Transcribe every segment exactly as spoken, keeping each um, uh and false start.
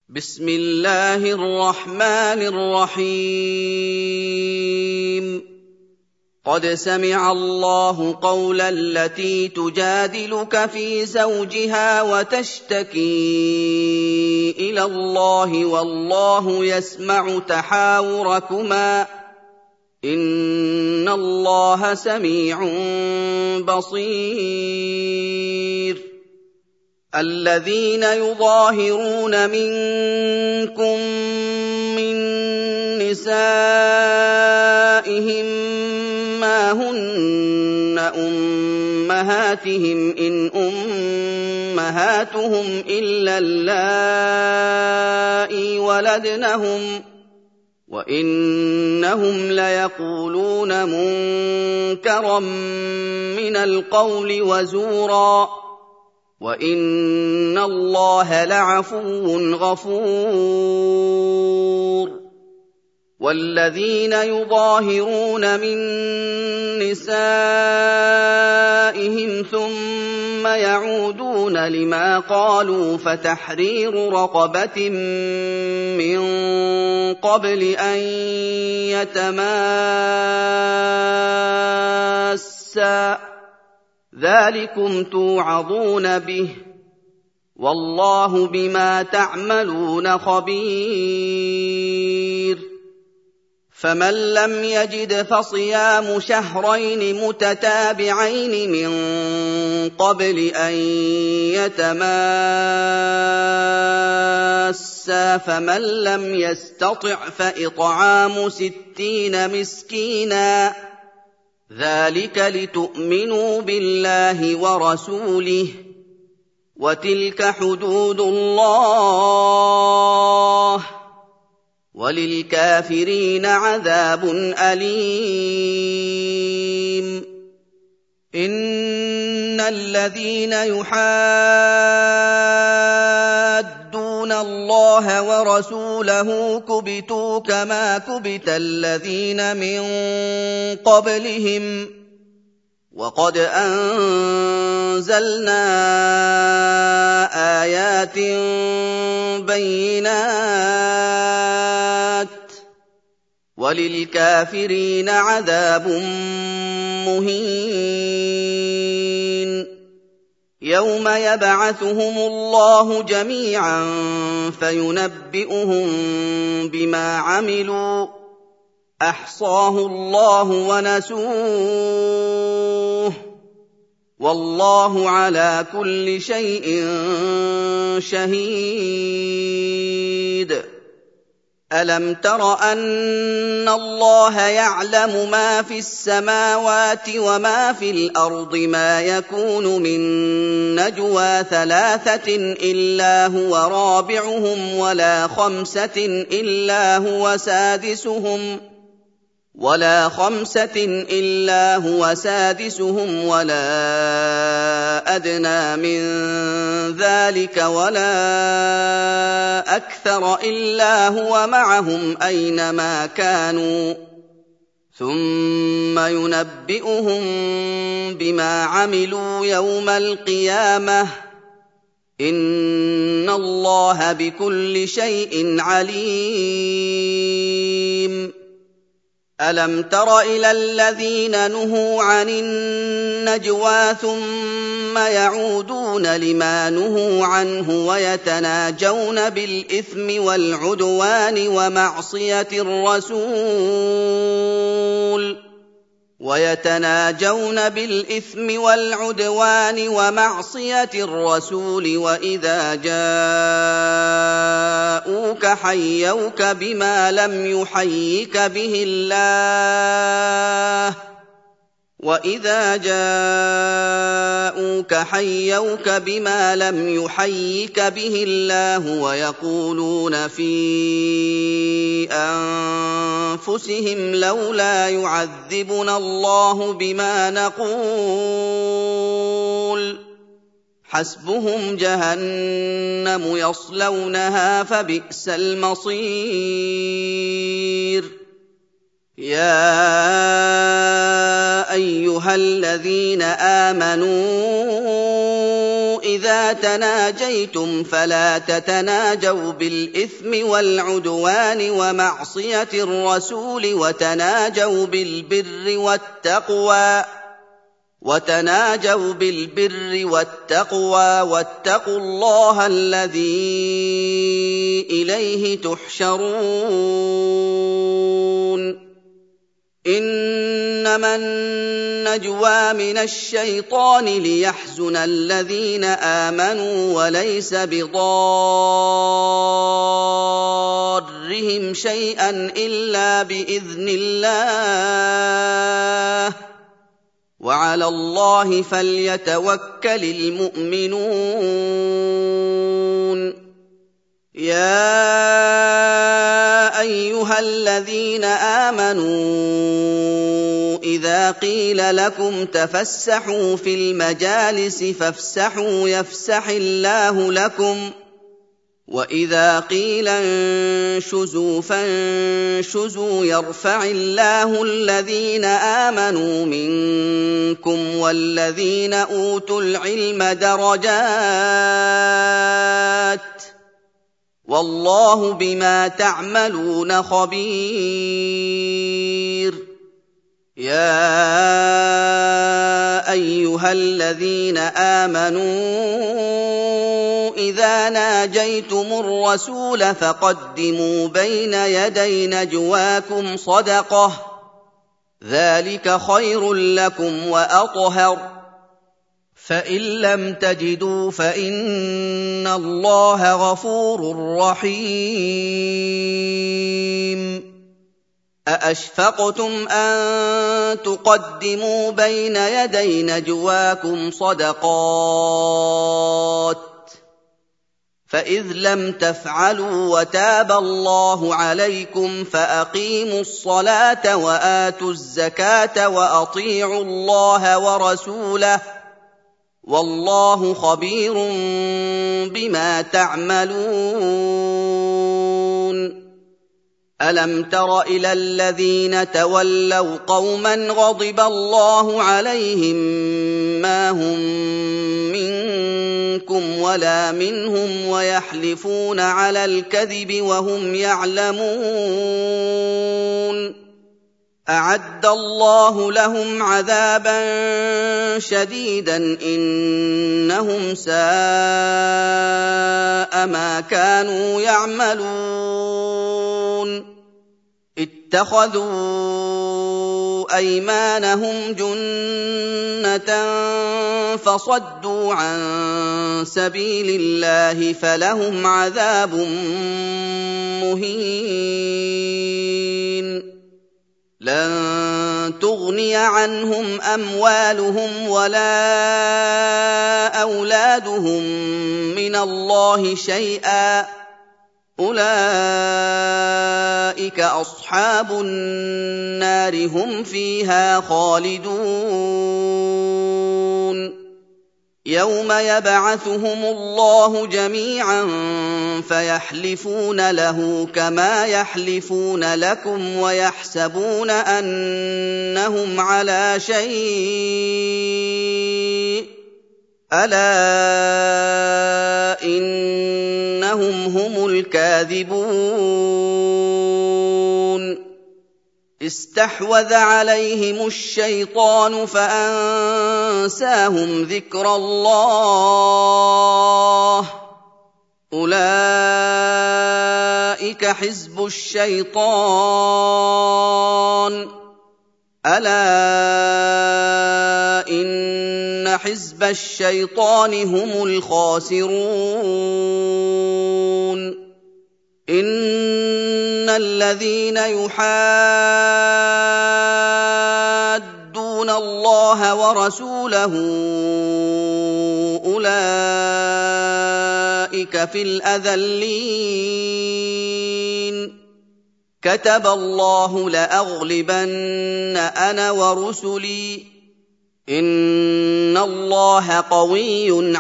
بسم الله الرحمن الرحيم قد سمع الله قول التي تجادلك في زوجها وتشتكي إلى الله والله يسمع تحاوركما إن الله سميع بصير الذين يظاهرون منكم من نسائهم ما هن أمهاتهم إن أمهاتهم إلا اللائي ولدنهم وإنهم ليقولون منكرا من القول وزورا وَإِنَّ اللَّهَ لَعَفُوٌّ غَفُورٌ وَالَّذِينَ يُظَاهِرُونَ مِن نِّسَائِهِمْ ثُمَّ يَعُودُونَ لِمَا قَالُوا فَتَحْرِيرُ رَقَبَةٍ مِّن قَبْلِ أَن يَتَمَاسَّا ذَٰلِكُمْ تُوعَظُونَ بِهِ وَاللَّهُ بِمَا تَعْمَلُونَ خَبِيرٌ فَمَن لَّمْ يَجِدْ فَصِيَامُ شَهْرَيْنِ مُتَتَابِعَيْنِ مِن قَبْلِ أَن يَتَمَاسَّا فَمَن لَّمْ يَسْتَطِعْ فَإِطْعَامُ سِتِّينَ مِسْكِينًا ذَلِكَ لِتُؤْمِنُوا بِاللَّهِ وَرَسُولِهِ ۚ وَتِلْكَ حُدُودُ اللَّهِ ۗ وَلِلْكَافِرِينَ عَذَابٌ أَلِيمٌ إِنَّ الَّذِينَ يُحَادُّونَ اللَّهَ وَرَسُولَهُ كُبِتُوا كَمَا كُبِتَ الَّذِينَ مِن قَبْلِهِمْ ۚ وَقَدْ أَنزَلْنَا آيَاتٍ بَيِّنَاتٍ ۚ وَلِلْكَافِرِينَ عَذَابٌ مُّهِينٌ يَوْمَ يَبْعَثُهُمُ اللَّهُ جَمِيعًا فَيُنَبِّئُهُم بِمَا عَمِلُوا أَحْصَاهُ اللَّهُ وَنَسُوهُ ۚ وَاللَّهُ عَلَىٰ كُلِّ شَيْءٍ شَهِيدٌ أَلَمْ تَرَ أَنَّ اللَّهَ يَعْلَمُ مَا فِي السَّمَاوَاتِ وَمَا فِي الْأَرْضِ مَا يَكُونُ مِن نَّجْوَىٰ ثَلَاثَةٍ إِلَّا هُوَ رَابِعُهُمْ وَلَا خَمْسَةٍ إِلَّا هُوَ سَادِسُهُمْ ولا خمسة إلا هو سادسهم ولا أدنى من ذلك ولا أكثر إلا هو معهم أينما كانوا ثم ينبئهم بما عملوا يوم القيامة إن الله بكل شيء عليم أَلَمْ تَرَ إِلَى الَّذِينَ نُهُوا عَنِ النَّجْوَىٰ ثُمَّ يَعُودُونَ لِمَا نُهُوا عَنْهُ وَيَتَنَاجَوْنَ بِالْإِثْمِ وَالْعُدْوَانِ وَمَعْصِيَتِ الرَّسُولِ وَيَتَنَاجَوْنَ بِالْإِثْمِ وَالْعُدْوَانِ وَمَعْصِيَتِ الرَّسُولِ وَإِذَا جَاءُوكَ حَيَّوْكَ بِمَا لَمْ يُحَيِّكَ بِهِ اللَّهُ وَإِذَا جَاءُوكَ حَيَّوْكَ بِمَا لَمْ يُحَيِّكَ بِهِ اللَّهُ وَيَقُولُونَ فِي أَنفُسِهِمْ لَوْلَا يُعَذِّبُنَا اللَّهُ بِمَا نَقُولُ حَسْبُهُمْ جَهَنَّمُ يَصْلَوْنَهَا فَبِئْسَ الْمَصِيرُ يَا أَيُّهَا الَّذِينَ آمَنُوا إِذَا تَنَاجَيْتُمْ فَلَا تَتَنَاجَوْا بِالْإِثْمِ وَالْعُدْوَانِ وَمَعْصِيَةِ الرَّسُولِ وَتَنَاجَوْا بِالْبِرِّ وَالتَّقْوَىٰ وَتَنَاجَوْا بِالْبِرِّ وَالتَّقْوَىٰ وَاتَّقُوا اللَّهَ الَّذِي إِلَيْهِ تُحْشَرُونَ إِنَّمَا النَّجْوَىٰ مِنَ الشَّيْطَانِ لِيَحْزُنَ الَّذِينَ آمَنُوا وَلَيْسَ بِضَارِّهِمْ شَيْئًا إِلَّا بِإِذْنِ اللَّهِ ۚ وَعَلَى اللَّهِ فَلْيَتَوَكَّلِ الْمُؤْمِنُونَ يَا أَيُّهَا الَّذِينَ آمَنُوا إِذَا قِيلَ لَكُمْ تَفَسَّحُوا فِي الْمَجَالِسِ فَافْسَحُوا يَفْسَحِ اللَّهُ لَكُمْ ۖ وَإِذَا قِيلَ انشُزُوا فَانشُزُوا يَرْفَعِ اللَّهُ الَّذِينَ آمَنُوا مِنكُمْ وَالَّذِينَ أُوتُوا الْعِلْمَ دَرَجَاتٍ ۚ وَاللَّهُ بِمَا تَعْمَلُونَ خَبِيرٌ يَا أَيُّهَا الَّذِينَ آمَنُوا إِذَا نَاجَيْتُمُ الرَّسُولَ فَقَدِّمُوا بَيْنَ يَدَيْ نَجْوَاكُمْ صَدَقَةً ۚ ذَٰلِكَ خَيْرٌ لَّكُمْ وَأَطْهَرُ ۚ فَإِن لَّمْ تَجِدُوا فَإِنَّ اللَّهَ غَفُورٌ رَّحِيمٌ أَأَشْفَقْتُمْ أَن تُقَدِّمُوا بَيْنَ يَدَيْ نَجْوَاكُمْ صَدَقَاتٍ ۚ فَإِذْ لَمْ تَفْعَلُوا وَتَابَ اللَّهُ عَلَيْكُمْ فَأَقِيمُوا الصَّلَاةَ وَآتُوا الزَّكَاةَ وَأَطِيعُوا اللَّهَ وَرَسُولَهُ ۚ وَاللَّهُ خَبِيرٌ بِمَا تَعْمَلُونَ أَلَمْ تَرَ إِلَى الَّذِينَ تَوَلَّوْا قَوْمًا غَضِبَ اللَّهُ عَلَيْهِم مَّا هُم مِّنكُمْ وَلَا مِنْهُمْ وَيَحْلِفُونَ عَلَى الْكَذِبِ وَهُمْ يَعْلَمُونَ أَعَدَّ اللَّهُ لَهُمْ عَذَابًا شَدِيدًا إِنَّهُمْ سَاءَ مَا كَانُوا يَعْمَلُونَ اتَّخَذُوا أَيْمَانَهُمْ جُنَّةً فَصَدُّوا عَن سَبِيلِ اللَّهِ فَلَهُمْ عَذَابٌ مُّهِينٌ لَّن تُغْنِيَ عَنْهُمْ أَمْوَالُهُمْ وَلَا أَوْلَادُهُم مِّنَ اللَّهِ شَيْئًا ۚ أُولَٰئِكَ أَصْحَابُ النَّارِ ۖ هُمْ فِيهَا خَالِدُونَ يَوْمَ يَبْعَثُهُمُ اللَّهُ جَمِيعًا فَيَحْلِفُونَ لَهُ كَمَا يَحْلِفُونَ لَكُمْ وَيَحْسَبُونَ أَنَّهُمْ عَلَىٰ شَيْءٍ ۚ أَلَا إِنَّهُمْ هُمُ الْكَاذِبُونَ اسْتَحْوَذَ عَلَيْهِمُ الشَّيْطَانُ فَأَنسَاهُمْ ذِكْرَ اللَّهِ ۚ أُولَٰئِكَ حِزْبُ الشَّيْطَانِ ۚ أَلَا إِنَّ حِزْبَ الشَّيْطَانِ هُمُ الْخَاسِرُونَ إِنَّ الَّذِينَ يُحَادُّونَ اللَّهَ وَرَسُولَهُ أُولَٰئِكَ فِي الْأَذَلِّينَ كَتَبَ اللَّهُ لَأَغْلِبَنَّ أَنَا وَرُسُلِي ۚ إِنَّ اللَّهَ قَوِيٌّ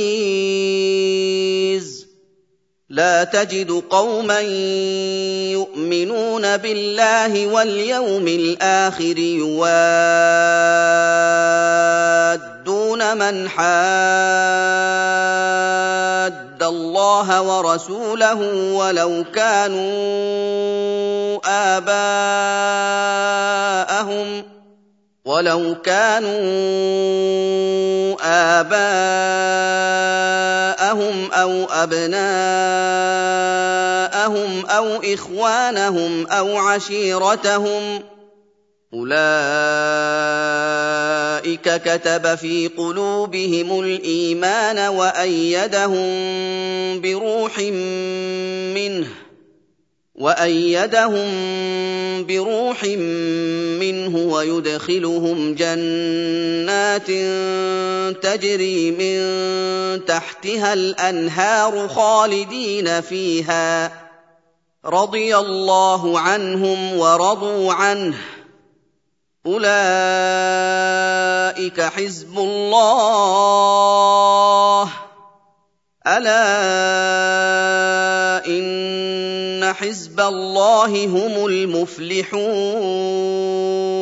عَزِيزٌ لَا تَجِدُ قَوْمًا يُؤْمِنُونَ بِاللَّهِ وَالْيَوْمِ الْآخِرِ يُوَادُّونَ يُجَادِلُونَ مَنْ حَادَّ اللَّهَ وَرَسُولَهُ وَلَوْ كَانُوا آبَاءَهُمْ وَلَوْ كَانُوا آبَاءَهُمْ أَوْ أَبْنَاءَهُمْ أَوْ إِخْوَانَهُمْ أَوْ عَشِيرَتَهُمْ ۚ أُولَٰئِكَ كَتَبَ فِي قُلُوبِهِمُ الْإِيمَانَ وَأَيَّدَهُم بِرُوحٍ مِّنْهُ وَأَيَّدَهُم بِرُوحٍ مِّنْهُ وَيُدْخِلُهُمْ جَنَّاتٍ تَجْرِي مِن تَحْتِهَا الْأَنْهَارُ خَالِدِينَ فِيهَا ۚ رَضِيَ اللَّهُ عَنْهُمْ وَرَضُوا عَنْهُ ۚ أُولَٰئِكَ حِزْبُ اللَّهِ ۚ أَلَا إِنَّ حِزْبَ اللَّهِ هُمُ الْمُفْلِحُونَ